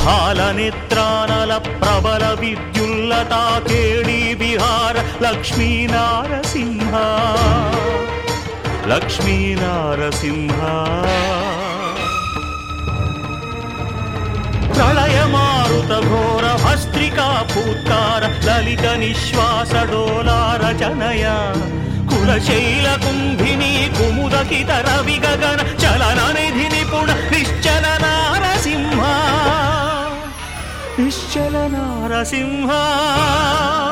హాలనేత్రానల ప్రబల విద్యుల్లతా కేళీ విహార లక్ష్మీ నారసింహ లక్ష్మీ నారసింహ ప్రళయ మారుత ఘోర భస్త్రికా భూత్కార లలిత నిశ్వాస డోలార జనయ కులశైల కుంభిని కుముదకిత రవి గగన చలన నిధి నిపుణ నిశ్చల నారసింహ నిశ్చల నారసింహ